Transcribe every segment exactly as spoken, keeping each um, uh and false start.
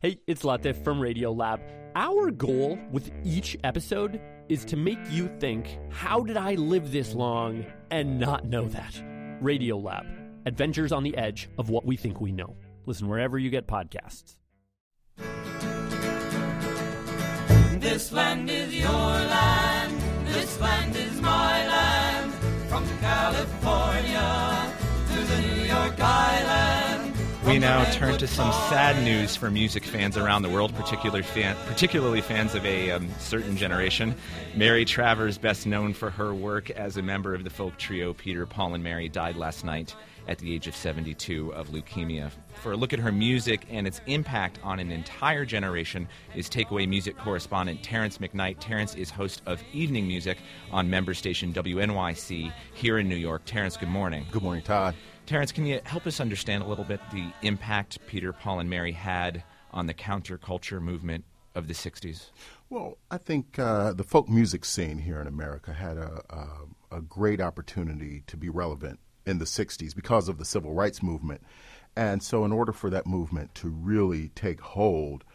Hey, it's Latif from Radiolab. Our goal with each episode is to make you think, how did I live this long and not know that? Radiolab, adventures on the edge of what we think we know. Listen wherever you get podcasts. This land is your land, this land is my land, from California to the New York Island. We now turn to some sad news for music fans around the world, particularly, fan, particularly fans of a um, certain generation. Mary Travers, best known for her work as a member of the folk trio Peter, Paul, and Mary, died last night at the age of seventy-two of leukemia. For a look at her music and its impact on an entire generation is Takeaway music correspondent Terrence McKnight. Terrence is host of Evening Music on member station W N Y C here in New York. Terrence, good morning. Good morning, Todd. Terrence, can you help us understand a little bit the impact Peter, Paul, and Mary had on the counterculture movement of the sixties? Well, I think uh, the folk music scene here in America had a, a, a great opportunity to be relevant in the sixties because of the civil rights movement. And so in order for that movement to really take hold,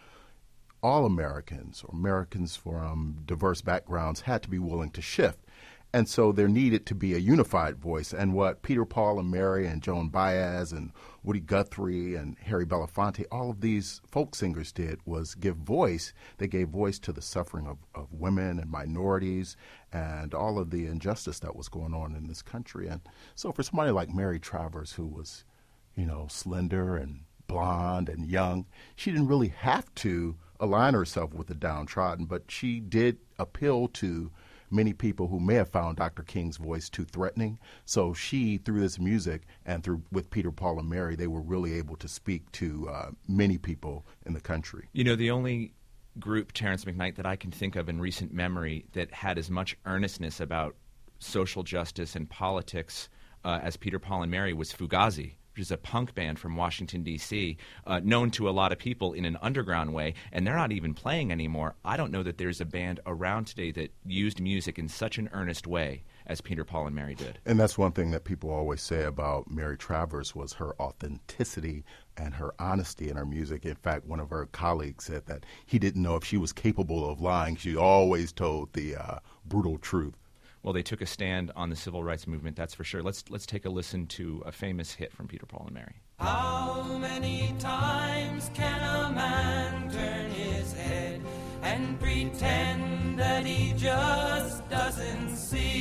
all Americans, or Americans from diverse backgrounds, had to be willing to shift. And so there needed to be a unified voice. And what Peter, Paul, and Mary, and Joan Baez, and Woody Guthrie, and Harry Belafonte, all of these folk singers did was give voice. They gave voice to the suffering of, of women and minorities and all of the injustice that was going on in this country. And so for somebody like Mary Travers, who was, you know, slender and blonde and young, she didn't really have to align herself with the downtrodden, but she did appeal to many people who may have found Doctor King's voice too threatening. So she, through this music and through with Peter, Paul, and Mary, they were really able to speak to uh, many people in the country. You know, the only group, Terrence McKnight, that I can think of in recent memory that had as much earnestness about social justice and politics uh, as Peter, Paul, and Mary was Fugazi, which is a punk band from Washington, D C, uh, known to a lot of people in an underground way, and they're not even playing anymore. I don't know that there's a band around today that used music in such an earnest way as Peter, Paul, and Mary did. And that's one thing that people always say about Mary Travers was her authenticity and her honesty in her music. In fact, one of her colleagues said that he didn't know if she was capable of lying. She always told the uh, brutal truth. Well, they took a stand on the civil rights movement, that's for sure. Let's let's take a listen to a famous hit from Peter, Paul, and Mary. How many times can a man turn his head and pretend that he just doesn't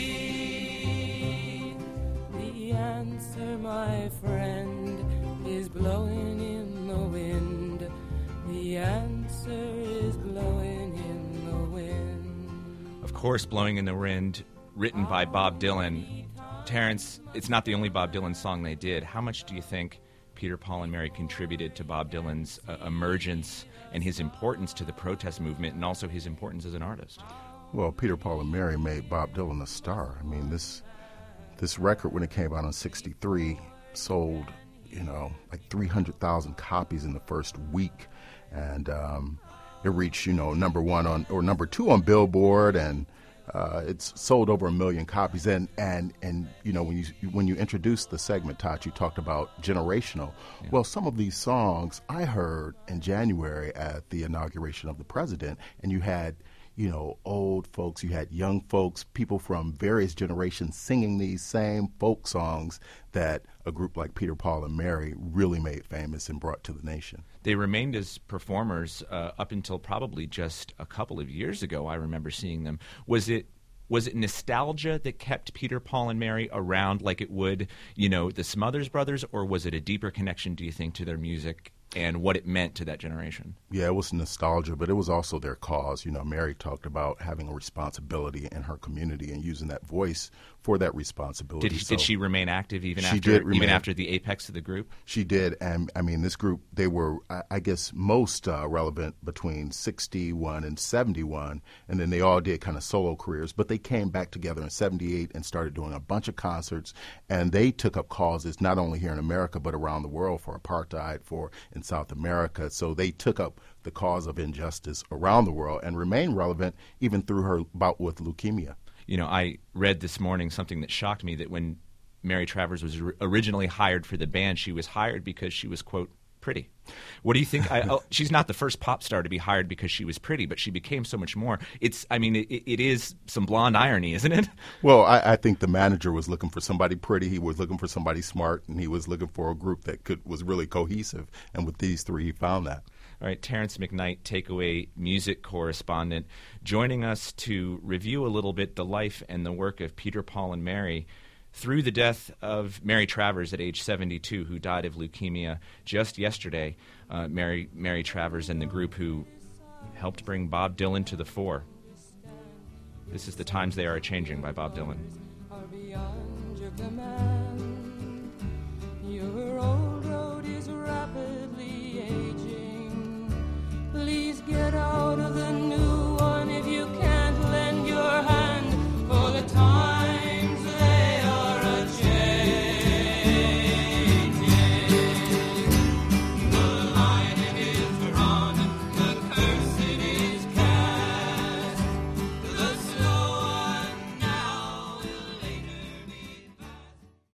see? The answer, my friend, is blowing in the wind. The answer is blowing in the wind. Of course, Blowing in the Wind, written by Bob Dylan. Terrence, it's not the only Bob Dylan song they did. How much do you think Peter, Paul, and Mary contributed to Bob Dylan's uh, emergence and his importance to the protest movement and also his importance as an artist? Well, Peter, Paul, and Mary made Bob Dylan a star. I mean, this this record, when it came out in sixty-three, sold, you know, like three hundred thousand copies in the first week. And um, it reached, you know, number one on or number two on Billboard, and Uh, it's sold over a million copies, and, and and you know when you when you introduced the segment, Todd, you talked about generational. Yeah. Well, some of these songs I heard in January at the inauguration of the president, and you had, you know, old folks, you had young folks, people from various generations singing these same folk songs that a group like Peter, Paul, and Mary really made famous and brought to the nation. They remained as performers uh, up until probably just a couple of years ago. I remember seeing them. Was it was it nostalgia that kept Peter, Paul, and Mary around like it would, you know, the Smothers Brothers, or was it a deeper connection, do you think, to their music and what it meant to that generation? Yeah, it was nostalgia, but it was also their cause. You know, Mary talked about having a responsibility in her community and using that voice for that responsibility. Did, so did she remain active even she after did remain, even after the apex of the group? She did, and I mean, this group, they were, I, I guess, most uh, relevant between sixty-one and seventy-one, and then they all did kind of solo careers, but they came back together in seventy-eight and started doing a bunch of concerts, and they took up causes not only here in America but around the world for apartheid, for in South America. So they took up the cause of injustice around the world and remained relevant even through her bout with leukemia. You know, I read this morning something that shocked me, that when Mary Travers was originally hired for the band, she was hired because she was, quote, pretty. What do you think? I, oh, she's not the first pop star to be hired because she was pretty, but she became so much more. It's, I mean, it, it is some blonde irony, isn't it? Well, I, I think the manager was looking for somebody pretty. He was looking for somebody smart, and he was looking for a group that could was really cohesive. And with these three, he found that. All right, Terrence McKnight, Takeaway music correspondent, joining us to review a little bit the life and the work of Peter, Paul, and Mary through the death of Mary Travers at age seventy-two, who died of leukemia just yesterday. Uh, Mary, Mary Travers and the group who helped bring Bob Dylan to the fore. This is The Times They Are A-Changing by Bob Dylan. Are beyond your command.